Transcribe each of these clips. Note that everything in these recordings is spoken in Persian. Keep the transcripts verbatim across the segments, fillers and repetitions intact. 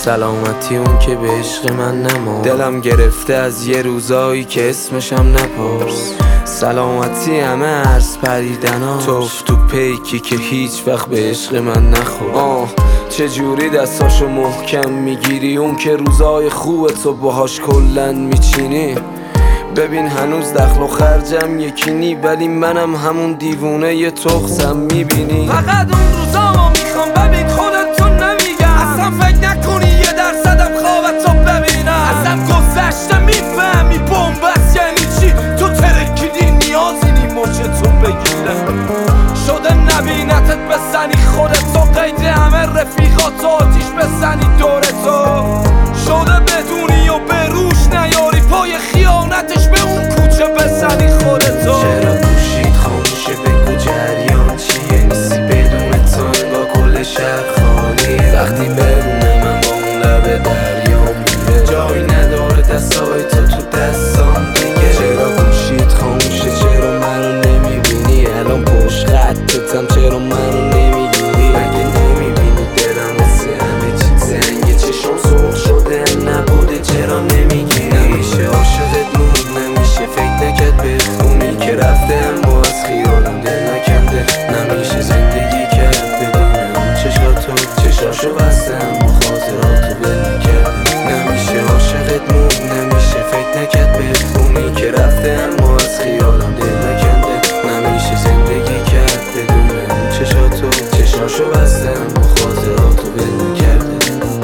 سلامتی اون که به عشق من نما. دلم گرفته از یه روزایی که اسمشم نپرس. سلامتی همه عرض پریدناش، توف تو پیکی که هیچ وقت به عشق من نخور. آه چجوری دستاشو محکم میگیری، اون که روزای خوبه تو باهاش کلن میچینی. ببین هنوز دخل و خرجم یکی نی، ولی منم همون دیوونه یه تخصم میبینی. فقط اون روزامو میخوام ببین خودتو نمیگم، اصلا فکر نکنی یه درصدم خوابتو ببینم. ازم گذشته میفهمی بومبست یعنی چی، تو ترکیدی نیازی نی مچتو بگیره. شده نبینتت بزنی خودتو، قید همه رفیقاتو آتیش بزنی دورتو. شده بدونی و به روش نیاری، پای خیانتش به اون کوچه بزنی خودتو. چرا گوشید خاموشه بگو جریان چیه، نیستی بدون تو با کل شهر خالیه. وقتی برونه من با اون لب دریا میره، جایی نداره دستای تو تو دستان دیگه. چرا گوشید خاموشه چرا منو نمیبینی، الان پشت خطتم چرا منو نمیگیری. مگه نمیبینی دلم واسه همه چی زنگه، چشم سرخ شده نبوده چرا نمیگیری. نمیشه عاشقت موند نمیشه فکر نکرد بخونی که رفته اما از خیالم دل نکنده. نمیشه زندگی کرد بدون اون چشاتو، چشاشو بستم و خاطراتو ول نکرده. نمیشه عاشقت موند نمیشه فکر نکرد بخونی که رفته اما از خیالم دل نکنده. نمیشه زندگی کرد بدون اون چشاتو، چشاشو بستم و خاطراتو ول نکرده.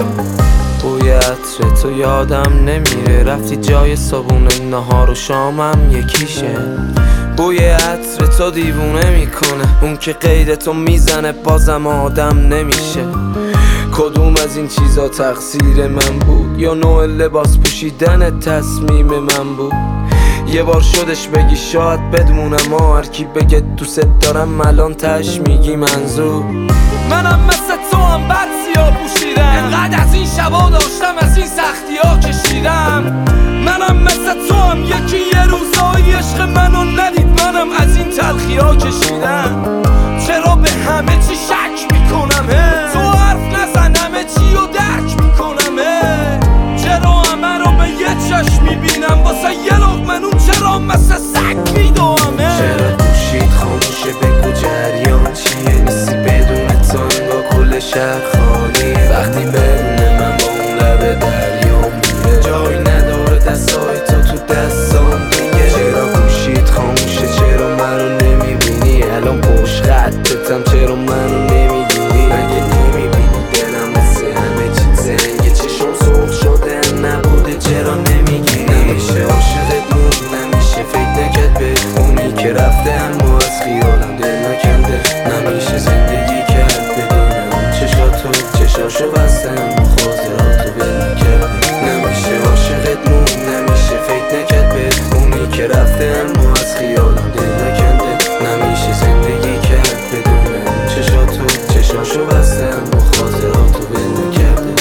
بوی عطر تو یادم نمیره، رفتی جای صابون نهار و شامم یکیشه. بوی عطر تو دیوونه میکنه، اون که قید تو میزنه بازم آدم نمیشه. کدوم از این چیزا تقصیر من بود، یا نوع لباس پوشیدن تصمیم من بود؟ یه بار شدش بگی شاید بدمونم، هر کی بگه دوست دارم الان تش میگی منظور. منم مثل تو هم بد سیاه پوشیدم، انقدر از این شبا داشتم از این سختی ها کشیدم. منم مثل تو هم یکی یه روزایی عشق منو ندید، منم از این تلخی ها کشیدم. چرا به همه چی شک میکنم هی؟ تو حرف نزن همه چی رو درک میکنم هی؟ چرا همه رو به یه چشم میبینم، واسه یه لقمه نون چرا مثل سگ میدوام هی؟ چرا گوشید خاموشه بگو جریان چیه، نیستی بدون تو با کل شهر خالیه. وقتی بدونه من با اون لب دریا میره، جایی نداره دستای تو تو دستان دیگه. چرا گوشید خاموشه چرا منو نمیبینی، الان پشت خطتم چرا منو نمیگیری. مگه نمیبینی دلم مثل همه چی زنگه، چشم سرخ شده نبوده چرا نمیگیری. نمیشه عاشقت موند نمیشه فکر نکرد بخونی که رفته اما از خیالم دل نکنده. نمیشه زندگی کرد بدون اون چشاتو، چشاشو بستم و خاطراتو ول نکرده. نمیشه عاشقت موند نمیشه فکر نکرد بخونی که رفته اما از خیالم دل نکنده. نمیشه زندگی کرد بدون اون چشاتو، چشاشو بستم و خاطراتو ول نکرده.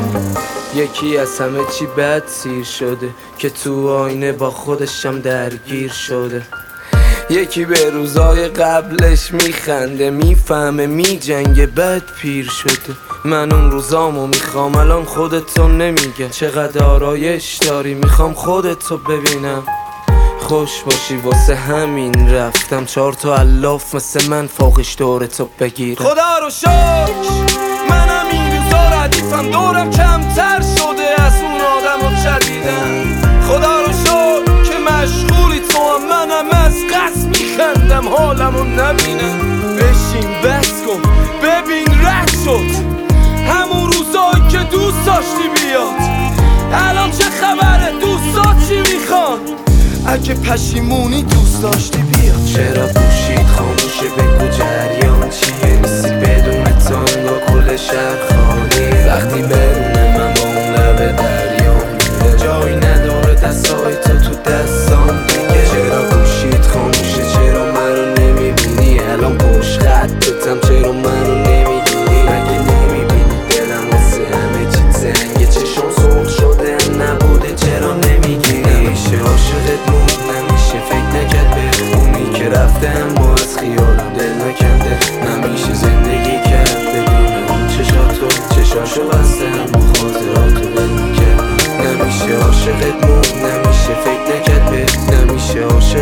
یکی از همه چی بد سیر شده که تو آینه با خودشم درگیر شده. یکی به روزای قبلش میخنده، میفهمه میجنگه بد پیر شده. من اون روزامو میخوام الان خودتو نمیگه، چقدر آرایش داری میخوام خودتو ببینم. خوش باشی واسه همین رفتم، چهار تا الاف مثل من فوقش دورتو بگیره. خدا رو شکر منم این روزا ردیفم، دورم کمتر شده از اون آدم رو چدیدم. خدا رو شکر که مشغولی تو هم، منم از قصد میخندم حالمو نبینم. بشین بس کن ببین رد شد همون روزایی که دوست داشتی بیاد، الان چه خبره دوستا چی میخوان؟ اگه پشیمونی دوست داشتی بیاد. چرا گوشید خاموشه بگو جریان چیه، نیستی بدون تو با کل شهر خالیه. وقتی برونه من با اون لب دریا میره، جایی نداره دستای تو تو دستان دیگه. چرا گوشید خاموشه چرا منو نمیبینی، الان پشت خطتم چرا منو نمیگیری. مگه نمیبینی دلم واسه همه چی زنگه، چشم سرخ شده نبوده چرا نمیگیری. نمیشه عاشقت موند نمیشه فکر نکرد بخونی که رفته اما از خیالم دل نکنده. نمیشه زندگی کرد بدون اون چشاتو، چشاشو بستم و خاطرات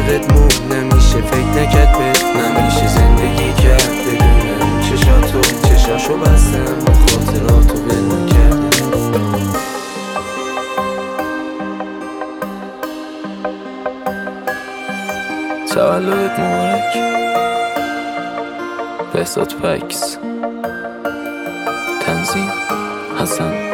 یادت موند نمیشه فکر نکرد بهت نمیشه زندگی کرد بدون چشاتو چشاشو بستم و خاطراتو ول نکردم. تولدت مبارک بهزاد فکس. تنظیم حسن